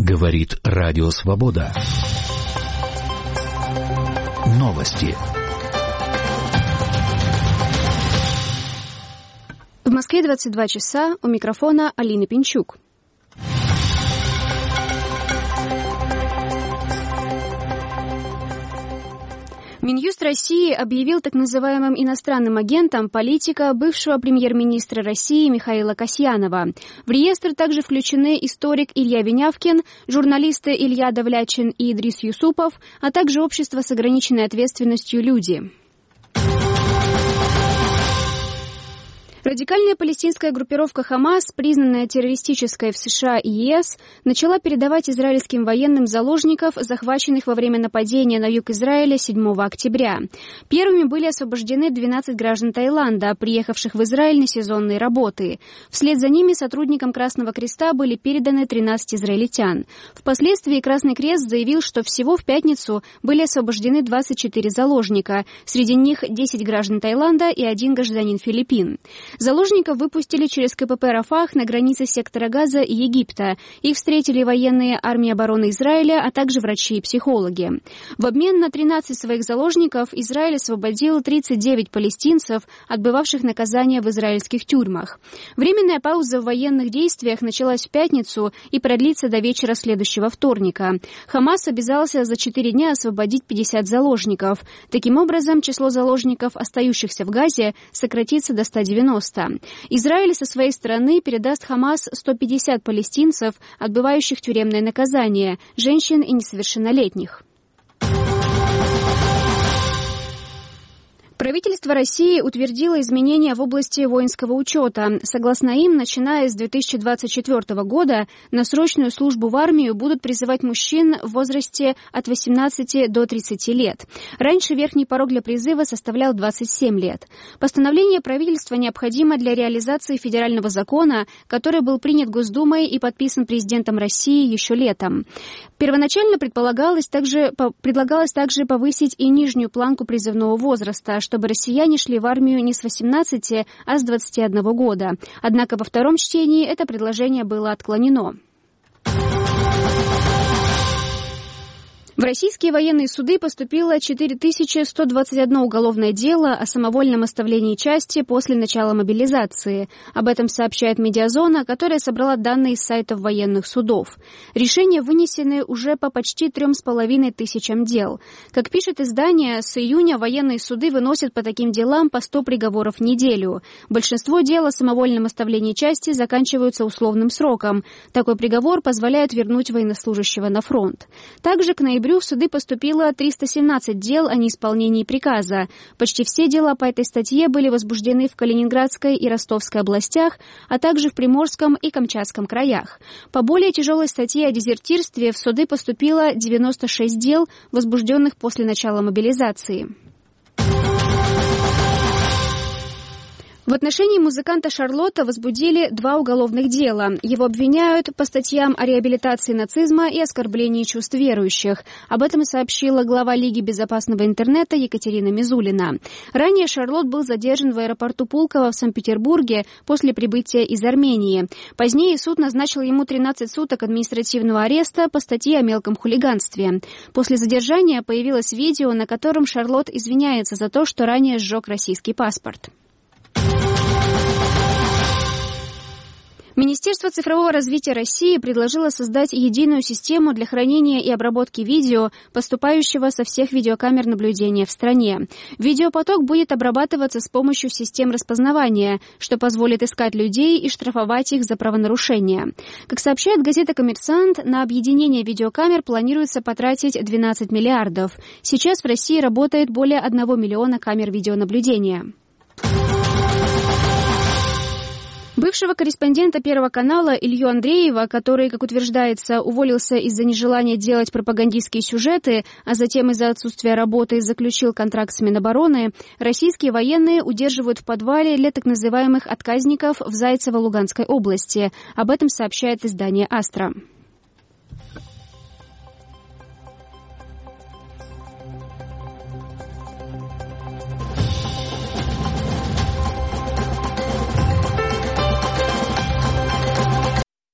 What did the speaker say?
Говорит Радио Свобода. Новости. В Москве 22 часа. У микрофона Алина Пинчук. Минюст России объявил так называемым иностранным агентом политика бывшего премьер-министра России Михаила Касьянова. В реестр также включены историк Илья Винявкин, журналисты Илья Давлячин и Идрис Юсупов, а также общество с ограниченной ответственностью «Люди». Радикальная палестинская группировка «Хамас», признанная террористической в США и ЕС, начала передавать израильским военным заложников, захваченных во время нападения на юг Израиля 7 октября. Первыми были освобождены 12 граждан Таиланда, приехавших в Израиль на сезонные работы. Вслед за ними сотрудникам Красного Креста были переданы 13 израильтян. Впоследствии Красный Крест заявил, что всего в пятницу были освобождены 24 заложника. Среди них 10 граждан Таиланда и 1 гражданин Филиппин. Заложников выпустили через КПП Рафах на границе сектора Газа и Египта. Их встретили военные армии обороны Израиля, а также врачи и психологи. В обмен на 13 своих заложников Израиль освободил 39 палестинцев, отбывавших наказание в израильских тюрьмах. Временная пауза в военных действиях началась в пятницу и продлится до вечера следующего вторника. Хамас обязался за 4 дня освободить 50 заложников. Таким образом, число заложников, остающихся в Газе, сократится до 190. Израиль со своей стороны передаст Хамас 150 палестинцев, отбывающих тюремное наказание, женщин и несовершеннолетних. Правительство России утвердило изменения в области воинского учета. Согласно им, начиная с 2024 года на срочную службу в армию будут призывать мужчин в возрасте от 18 до 30 лет. Раньше верхний порог для призыва составлял 27 лет. Постановление правительства необходимо для реализации федерального закона, который был принят Госдумой и подписан президентом России еще летом. Первоначально предлагалось также повысить и нижнюю планку призывного возраста, чтобы россияне шли в армию не с 18, а с 21 года. Однако во втором чтении это предложение было отклонено. В российские военные суды поступило 4121 уголовное дело о самовольном оставлении части после начала мобилизации. Об этом сообщает Медиазона, которая собрала данные с сайтов военных судов. Решения вынесены уже по почти 3500 дел. Как пишет издание, с июня военные суды выносят по таким делам по 100 приговоров в неделю. Большинство дел о самовольном оставлении части заканчиваются условным сроком. Такой приговор позволяет вернуть военнослужащего на фронт. Также к ноябрю в суды поступило 317 дел о неисполнении приказа. Почти все дела по этой статье были возбуждены в Калининградской и Ростовской областях, а также в Приморском и Камчатском краях. По более тяжелой статье о дезертирстве в суды поступило 96 дел, возбужденных после начала мобилизации. В отношении музыканта Шарлотта возбудили 2 уголовных дела. Его обвиняют по статьям о реабилитации нацизма и оскорблении чувств верующих. Об этом сообщила глава Лиги безопасного интернета Екатерина Мизулина. Ранее Шарлотт был задержан в аэропорту Пулково в Санкт-Петербурге после прибытия из Армении. Позднее суд назначил ему 13 суток административного ареста по статье о мелком хулиганстве. После задержания появилось видео, на котором Шарлотт извиняется за то, что ранее сжег российский паспорт. Министерство цифрового развития России предложило создать единую систему для хранения и обработки видео, поступающего со всех видеокамер наблюдения в стране. Видеопоток будет обрабатываться с помощью систем распознавания, что позволит искать людей и штрафовать их за правонарушения. Как сообщает газета «Коммерсант», на объединение видеокамер планируется потратить 12 миллиардов. Сейчас в России работает более 1 миллиона камер видеонаблюдения. Бывшего корреспондента Первого канала Илью Андреева, который, как утверждается, уволился из-за нежелания делать пропагандистские сюжеты, а затем из-за отсутствия работы заключил контракт с Минобороны, российские военные удерживают в подвале для так называемых отказников в Зайцево Луганской области. Об этом сообщает издание «Астра».